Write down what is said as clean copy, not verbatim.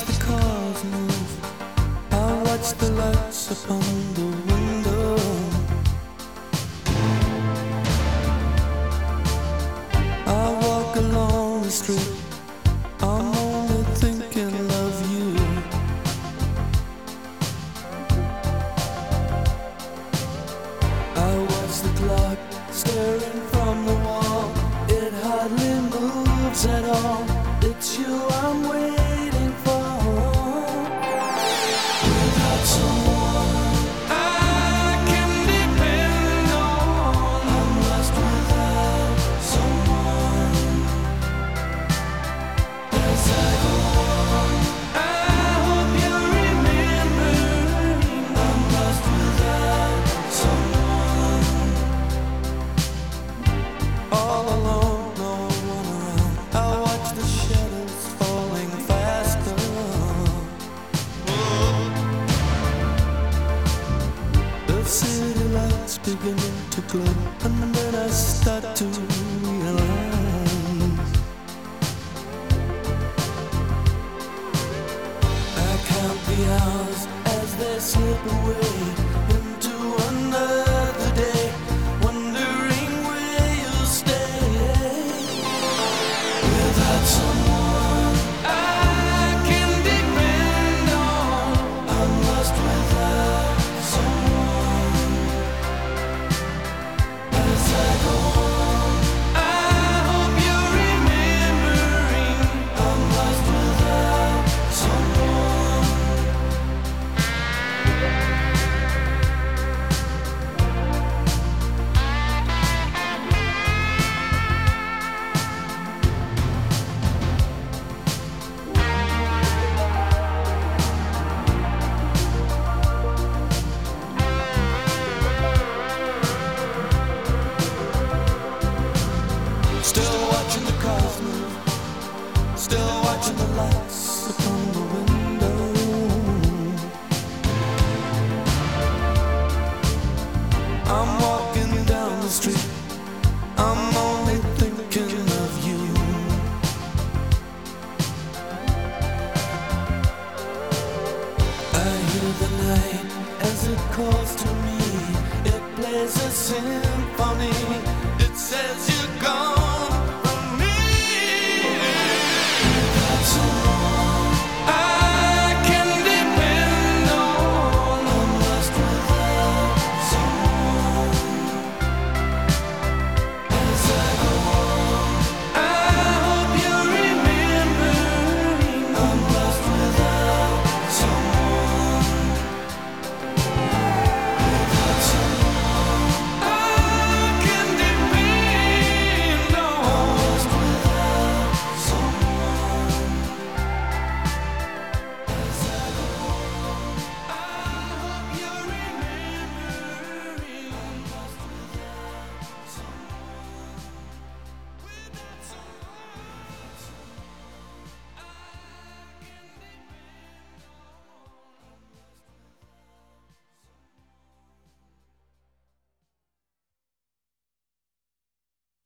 the cars move, I watch the lights upon the window. I walk along the street, I'm only thinking of you. I watch the clock staring from the wall, it hardly moves at all. It's you I'm waiting for. Without someone I can depend on, I'm lost without someone. As I go on, I hope you remember, I'm lost without someone. All alone, no one around, I watch the shadows falling faster. The city lights beginning to glow, and then I start to realize I count the hours as they slip away into another day, wondering where you'll stay. Without someone I can depend on, I'm lost without someone. As I go on, I hope you're remembering, I'm lost without someone. Still watching the cars move, still watching the lights upon the window. I'm walking down the street, I'm only thinking of you. I hear the night as it calls to me, it plays a symphony.